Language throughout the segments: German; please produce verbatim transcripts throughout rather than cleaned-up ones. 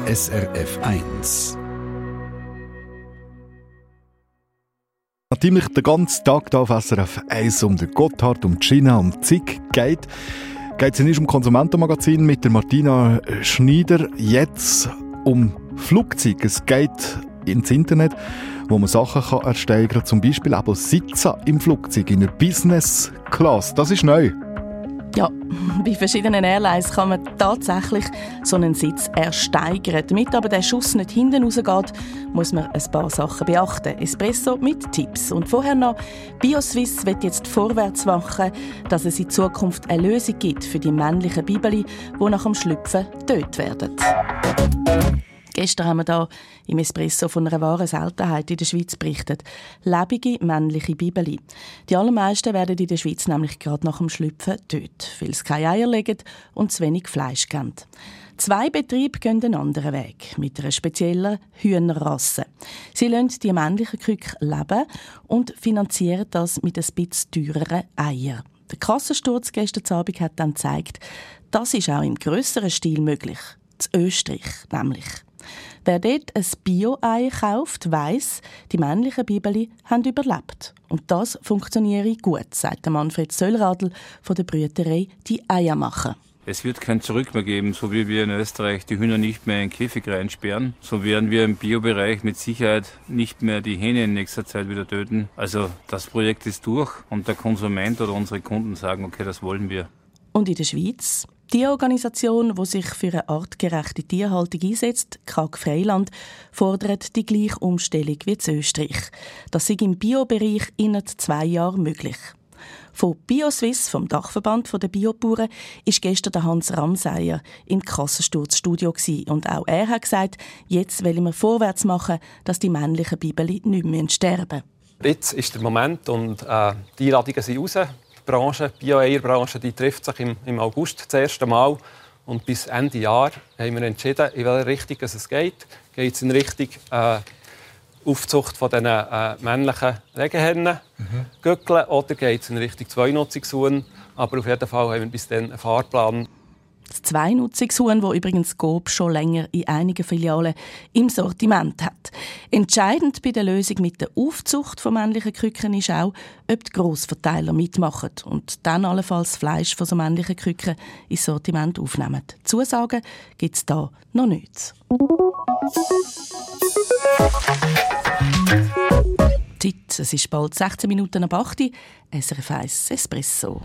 S R F eins. Nachdem ich den ganzen Tag hier auf S R F eins um den Gotthard, um Gina, um Zig geht, geht es nicht um Konsumentenmagazin mit der Martina Schneider. Jetzt um Flugzeuge. Es geht ins Internet, wo man Sachen kann ersteigern kann, zum Beispiel auch Sitzen im Flugzeug in einer Business Class. Das ist neu. Ja, bei verschiedenen Airlines kann man tatsächlich so einen Sitz ersteigern. Damit aber der Schuss nicht hinten rausgeht, muss man ein paar Sachen beachten. Espresso mit Tipps. Und vorher noch, BioSwiss wird jetzt vorwärts machen, dass es in Zukunft eine Lösung gibt für die männlichen Bibeli, die nach dem Schlüpfen tot werden. Gestern haben wir hier im Espresso von einer wahren Seltenheit in der Schweiz berichtet. Lebende männliche Bibeli. Die allermeisten werden in der Schweiz nämlich gerade nach dem Schlüpfen tot, weil sie keine Eier legen und zu wenig Fleisch geben. Zwei Betriebe gehen einen anderen Weg, mit einer speziellen Hühnerrasse. Sie lassen die männlichen Küken leben und finanzieren das mit ein bisschen teureren Eiern. Der Kassensturz gestern Abend hat dann gezeigt, das ist auch im grösseren Stil möglich. In Österreich nämlich. Wer dort ein Bio-Ei kauft, weiss, die männlichen Bibeli haben überlebt. Und das funktioniere gut, sagt Manfred Söllradl von der Brüterei «Die Eier machen». Es wird kein Zurück mehr geben, so wie wir in Österreich die Hühner nicht mehr in den Käfig reinsperren. So werden wir im Bio-Bereich mit Sicherheit nicht mehr die Hähne in nächster Zeit wieder töten. Also das Projekt ist durch und der Konsument oder unsere Kunden sagen, okay, das wollen wir. Und in der Schweiz? Die Organisation, die sich für eine artgerechte Tierhaltung einsetzt, K A G Freiland, fordert die gleiche Umstellung wie in Österreich. Das sei im Bio-Bereich innerhalb zwei Jahren möglich. Von BioSwiss, vom Dachverband der Biobauern, ist gestern der Hans Ramseyer im Kassensturzstudio und auch er hat gesagt, jetzt wollen wir vorwärts machen, dass die männlichen Bibeli nicht mehr sterben. Jetzt ist der Moment und äh, die Einladungen sind raus. Die Branche, die Bio-Eier-Branche, die trifft sich im, im August das erste Mal. Und bis Ende Jahr haben wir entschieden, in welche Richtung es geht. Geht es in Richtung äh, Aufzucht von diesen äh, männlichen Legehennen, mhm. Gückeln, oder geht es in Richtung Zweinutzungshuhn. Aber auf jeden Fall haben wir bis dann einen Fahrplan. Das Zweinutzungshuhn, das übrigens Coop schon länger in einigen Filialen im Sortiment hat. Entscheidend bei der Lösung mit der Aufzucht von männlichen Küken ist auch, ob die Grossverteiler mitmachen und dann allenfalls Fleisch von so männlichen Küken ins Sortiment aufnehmen. Zusagen gibt es da noch nichts. Zeit, es ist bald sechzehn Minuten nach acht Uhr. S R F eins Espresso.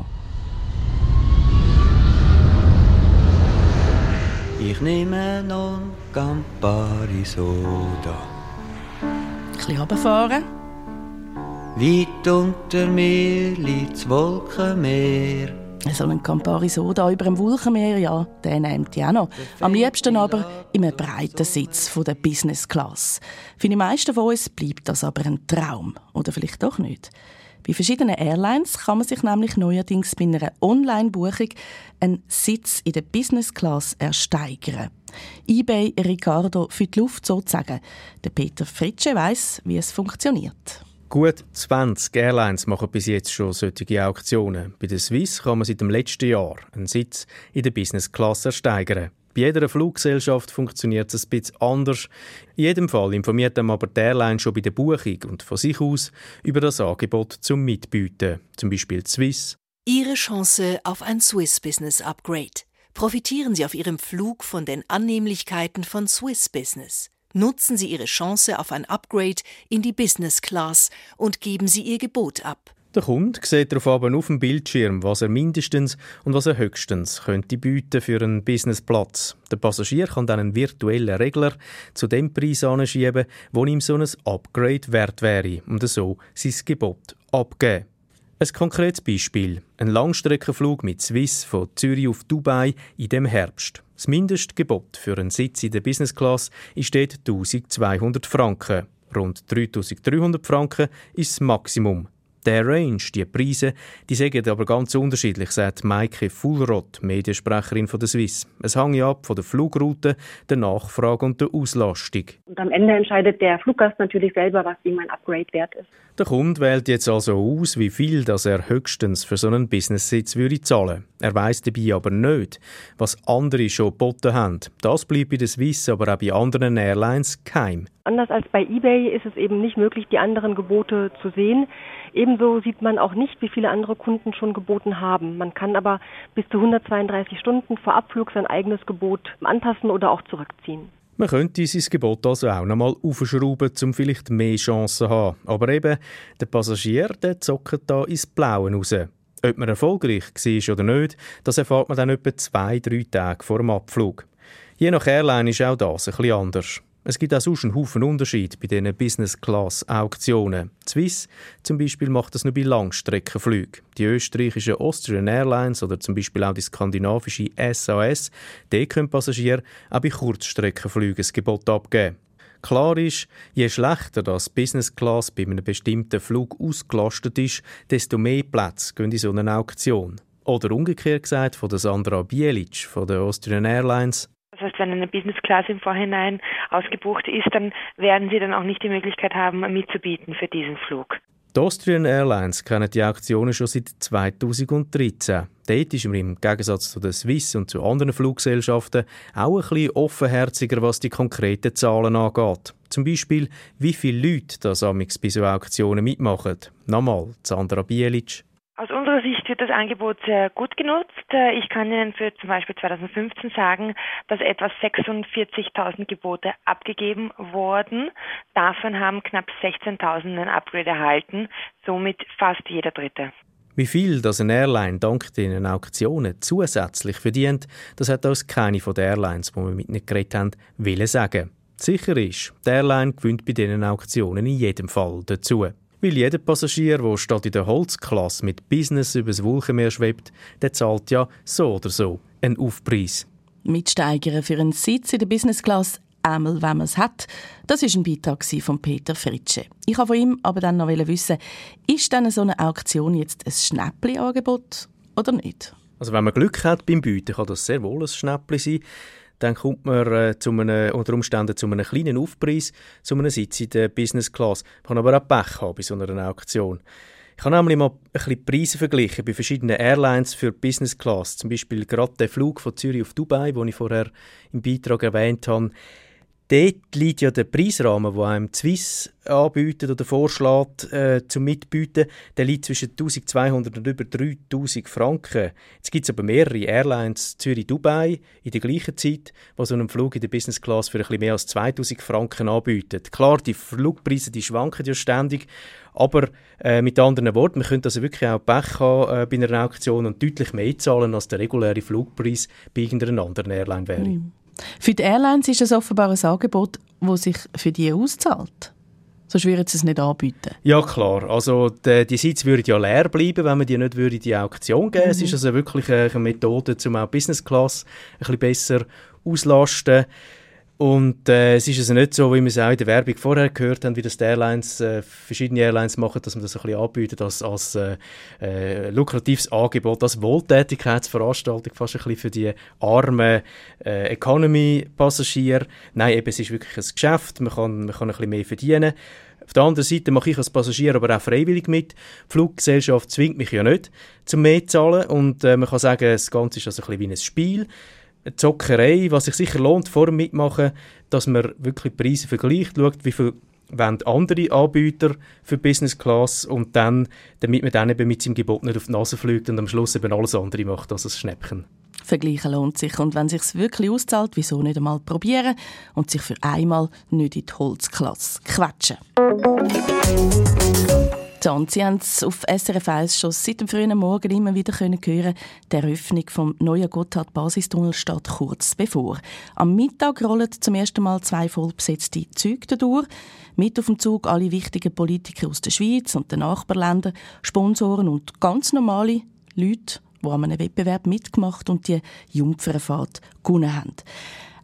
Ich nehme noch Campari Soda. Ein bisschen runterfahren. Weit unter mir liegt das Wolkenmeer. So einen Campari Soda über dem Wolkenmeer, ja, den nehmt ihr auch noch. Am liebsten aber in einem breiten Sitz von der Business Class. Für die meisten von uns bleibt das aber ein Traum. Oder vielleicht doch nicht. Bei verschiedenen Airlines kann man sich nämlich neuerdings bei einer Online-Buchung einen Sitz in der Business Class ersteigern. eBay Ricardo für die Luft sozusagen. Der Peter Fritsche weiss, wie es funktioniert. Gut zwanzig Airlines machen bis jetzt schon solche Auktionen. Bei der Swiss kann man seit dem letzten Jahr einen Sitz in der Business Class ersteigern. Bei jeder Fluggesellschaft funktioniert es ein bisschen anders. In jedem Fall informiert einem aber die Airline schon bei der Buchung und von sich aus über das Angebot zum Mitbieten. Zum Beispiel die Swiss. Ihre Chance auf ein Swiss Business Upgrade. Profitieren Sie auf Ihrem Flug von den Annehmlichkeiten von Swiss Business. Nutzen Sie Ihre Chance auf ein Upgrade in die Business Class und geben Sie Ihr Gebot ab. Der Kunde sieht darauf auf dem Bildschirm, was er mindestens und was er höchstens könnte bieten für einen Businessplatz. Der Passagier kann dann einen virtuellen Regler zu dem Preis anschieben, wo ihm so ein Upgrade wert wäre, und so sein Gebot abgeben. Ein konkretes Beispiel: ein Langstreckenflug mit Swiss von Zürich auf Dubai in dem Herbst. Das Mindestgebot für einen Sitz in der Business Class ist dort eintausendzweihundert Franken. Rund dreitausenddreihundert Franken ist das Maximum. Der Range, die Preise, die sind aber ganz unterschiedlich, sagt Maike Fuhlrott, Mediensprecherin von der Swiss. Es hängt ja ab von der Flugroute, der Nachfrage und der Auslastung. Und am Ende entscheidet der Fluggast natürlich selber, was ihm ein Upgrade wert ist. Der Kunde wählt jetzt also aus, wie viel das er höchstens für so einen Business-Sitz würde zahlen. Er weiss dabei aber nicht, was andere schon geboten haben. Das bleibt bei der Swiss, aber auch bei anderen Airlines geheim. Anders als bei eBay ist es eben nicht möglich, die anderen Gebote zu sehen. Ebenso sieht man auch nicht, wie viele andere Kunden schon geboten haben. Man kann aber bis zu hundertzweiunddreißig Stunden vor Abflug sein eigenes Gebot anpassen oder auch zurückziehen. Man könnte sein Gebot also auch noch mal aufschrauben, um vielleicht mehr Chancen zu haben. Aber eben, der Passagier der zockt da ins Blaue raus. Ob man erfolgreich war oder nicht, das erfährt man dann etwa zwei, drei Tage vor dem Abflug. Je nach Airline ist auch das ein bisschen anders. Es gibt auch sonst einen Haufen Unterschied bei diesen Business-Class-Auktionen. Swiss zum Beispiel macht das nur bei Langstreckenflügen. Die österreichischen Austrian Airlines oder zum Beispiel auch die skandinavische S A S, die können Passagiere auch bei Kurzstreckenflügen ein Gebot abgeben. Klar ist, je schlechter das Business Class bei einem bestimmten Flug ausgelastet ist, desto mehr Plätze gehen in so eine Auktion. Oder umgekehrt gesagt von der Sandra Bielic von der Austrian Airlines. Das heißt, wenn eine Business Class im Vorhinein ausgebucht ist, dann werden Sie dann auch nicht die Möglichkeit haben, mitzubieten für diesen Flug. Die Austrian Airlines kennen die Auktionen schon seit zweitausenddreizehn. Dort ist man im Gegensatz zu der Swiss und zu anderen Fluggesellschaften auch ein bisschen offenherziger, was die konkreten Zahlen angeht. Zum Beispiel, wie viele Leute das amigs bei so Auktionen mitmachen. Nochmal, Sandra Bielic. Aus unserer Sicht wird das Angebot sehr gut genutzt. Ich kann Ihnen für zum Beispiel zweitausendfünfzehn sagen, dass etwa sechsundvierzigtausend Gebote abgegeben wurden. Davon haben knapp sechzehntausend ein Upgrade erhalten, somit fast jeder Dritte. Wie viel das eine Airline dank den Auktionen zusätzlich verdient, das hat uns keine von den Airlines, die wir mit ihnen geredet haben, wollen sagen. Sicher ist, die Airline gewinnt bei diesen Auktionen in jedem Fall dazu. Weil jeder Passagier, der statt in der Holzklasse mit Business übers Wolkenmeer schwebt, der zahlt ja so oder so einen Aufpreis. Mitsteigern für einen Sitz in der Business Class, einmal wenn man es hat, das war ein Beitrag von Peter Fritsche. Ich wollte von ihm aber dann noch wissen, ist denn so eine Auktion jetzt ein Schnäppli-Angebot oder nicht? Also wenn man Glück hat beim Bieten, kann das sehr wohl ein Schnäppli sein. Dann kommt man äh, zu einem, unter Umständen zu einem kleinen Aufpreis, zu einem Sitz in der Business Class. Man kann aber auch Pech haben bei so einer Auktion. Ich habe nämlich mal ein bisschen die Preise verglichen bei verschiedenen Airlines für Business Class. Zum Beispiel gerade der Flug von Zürich auf Dubai, den ich vorher im Beitrag erwähnt habe. Dort liegt ja der Preisrahmen, den einem die Swiss anbietet oder vorschlägt äh, zum Mitbieten, der liegt zwischen eintausendzweihundert und über dreitausend Franken. Jetzt gibt es aber mehrere Airlines, Zürich-Dubai, in der gleichen Zeit, die so einen Flug in der Business Class für ein bisschen mehr als zweitausend Franken anbieten. Klar, die Flugpreise die schwanken ja ständig, aber äh, mit anderen Worten, man könnte also wirklich auch Pech haben äh, bei einer Auktion und deutlich mehr zahlen, als der reguläre Flugpreis bei irgendeiner anderen Airline wäre. Mhm. Für die Airlines ist es offenbar ein Angebot, das sich für die auszahlt. Sonst würden sie es nicht anbieten. Ja, klar. Also die, die Sitze würden ja leer bleiben, wenn man die nicht würde in die Auktion geben würde. Mhm. Es ist also wirklich eine Methode, um auch Business Class ein bisschen besser auszulasten. Und äh, es ist also nicht so, wie wir es auch in der Werbung vorher gehört haben, wie das die Airlines, äh, verschiedene Airlines machen, dass man das ein bisschen anbietet als, als äh, äh, lukratives Angebot, als Wohltätigkeitsveranstaltung fast ein bisschen für die armen äh, Economy-Passagiere. Nein, eben, es ist wirklich ein Geschäft, man kann, man kann ein bisschen mehr verdienen. Auf der anderen Seite mache ich als Passagier aber auch freiwillig mit. Die Fluggesellschaft zwingt mich ja nicht zum mehr zu zahlen und äh, man kann sagen, das Ganze ist also ein bisschen wie ein Spiel. Eine Zockerei, was sich sicher lohnt vor dem Mitmachen, dass man wirklich die Preise vergleicht, schaut, wie viel wollen andere Anbieter für Business Class und dann, damit man dann eben mit seinem Gebot nicht auf die Nase fliegt und am Schluss eben alles andere macht als ein Schnäppchen. Vergleichen lohnt sich und wenn es sich wirklich auszahlt, wieso nicht einmal probieren und sich für einmal nicht in die Holzklasse quetschen. Sie haben es auf S R F eins schon seit dem frühen Morgen immer wieder hören können. Die Eröffnung des neuen Gotthard-Basistunnels steht kurz bevor. Am Mittag rollen zum ersten Mal zwei vollbesetzte Züge durch. Mit auf dem Zug alle wichtigen Politiker aus der Schweiz und den Nachbarländern, Sponsoren und ganz normale Leute, die an einem Wettbewerb mitgemacht und die Jungfernfahrt gewonnen haben.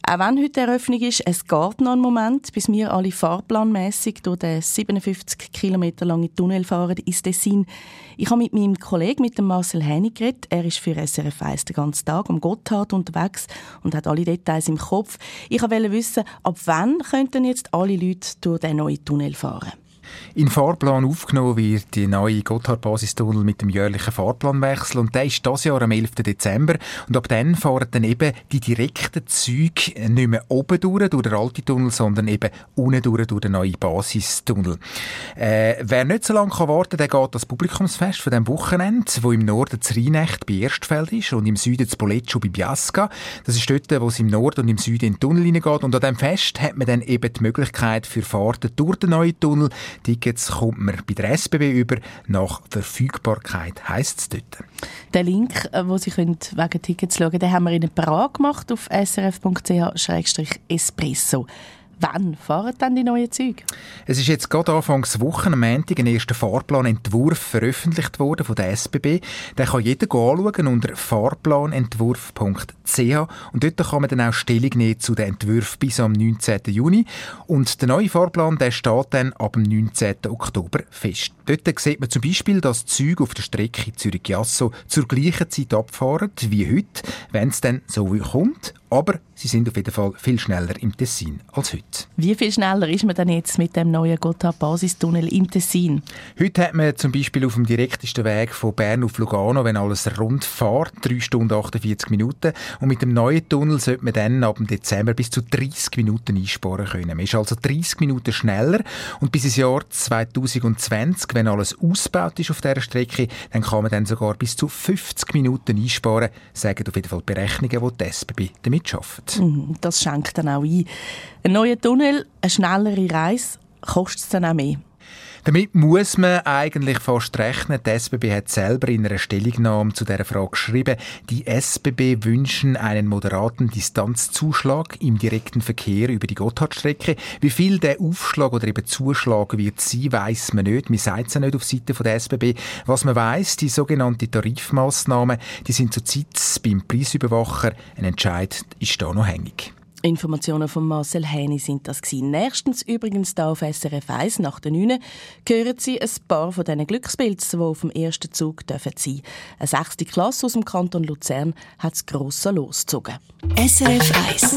Auch wenn heute Eröffnung ist, es geht noch einen Moment, bis wir alle fahrplanmässig durch den siebenundfünfzig Kilometer langen Tunnel fahren ins Tessin. Ich habe mit meinem Kollegen, mit dem Marcel Häni, geredet. Er ist für S R F eins den ganzen Tag am Gotthard unterwegs und hat alle Details im Kopf. Ich wollte wissen, ab wann könnten jetzt alle Leute durch den neuen Tunnel fahren? In den Fahrplan aufgenommen wird die neue Gotthard-Basistunnel mit dem jährlichen Fahrplanwechsel und der ist dieses Jahr am elften Dezember und ab dann fahren dann eben die direkten Züge nicht mehr oben durch, durch den alten Tunnel, sondern eben unten durch, durch den neuen Basistunnel. Äh, wer nicht so lange kann warten, der geht das Publikumsfest von diesem Wochenende, wo im Norden zu Rheinecht bei Erstfeld ist und im Süden zu Poleccio bei Biasca. Das ist dort, wo es im Norden und im Süden in den Tunnel hineingeht und an diesem Fest hat man dann eben die Möglichkeit für Fahrten durch den neuen Tunnel. Tickets kommt man bei der S B B über. Nach Verfügbarkeit heisst es dort. Den Link, wo Sie können wegen Tickets schauen können, den haben wir Ihnen parat gemacht auf s r f punkt c h slash espresso. Wann fahren dann die neuen Züge? Es ist jetzt gerade anfangs Wochen am Montag ein erster Fahrplanentwurf veröffentlicht worden von der S B B. Den kann jeder anschauen unter fahrplanentwurf punkt c h und dort kann man dann auch Stellung nehmen zu den Entwürfen bis am neunzehnten Juni. Und der neue Fahrplan der steht dann ab dem neunzehnten Oktober fest. Dort sieht man zum Beispiel, dass Züge auf der Strecke Zürich-Jasso zur gleichen Zeit abfahren wie heute, wenn es dann so kommt. Aber sie sind auf jeden Fall viel schneller im Tessin als heute. Wie viel schneller ist man denn jetzt mit dem neuen Gotthard-Basistunnel im Tessin? Heute hat man zum Beispiel auf dem direktesten Weg von Bern auf Lugano, wenn alles rund fährt, drei Stunden achtundvierzig Minuten. Und mit dem neuen Tunnel sollte man dann ab dem Dezember bis zu dreißig Minuten einsparen können. Man ist also dreißig Minuten schneller. Und bis ins Jahr zwanzig zwanzig, wenn alles ausgebaut ist auf dieser Strecke, dann kann man dann sogar bis zu fünfzig Minuten einsparen, sagen auf jeden Fall die Berechnungen, die die S B B damit schafft. Das schenkt dann auch ein. Ein neuer Tunnel, eine schnellere Reise, kostet es dann auch mehr? Damit muss man eigentlich fast rechnen. Die S B B hat selber in einer Stellungnahme zu dieser Frage geschrieben, die S B B wünschen einen moderaten Distanzzuschlag im direkten Verkehr über die Gotthardstrecke. Wie viel der Aufschlag oder eben Zuschlag wird sein, weiss man nicht. Man sagt es ja nicht auf Seite der S B B. Was man weiss, die sogenannten Tarifmassnahmen, die sind zurzeit beim Preisüberwacher. Ein Entscheid ist da noch hängig. Informationen von Marcel Häni sind das gewesen. Nächstens übrigens hier auf S R F eins nach der neun hören Sie ein paar von diesen Glückspilzen, die auf dem ersten Zug sein dürfen. Eine sechste Klasse aus dem Kanton Luzern hat das grosse Los gezogen. S R F eins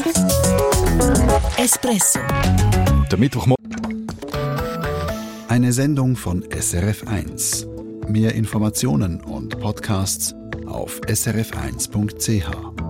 Espresso. Der Mittwochmorgen. Eine Sendung von S R F eins. Mehr Informationen und Podcasts auf s r f eins punkt c h.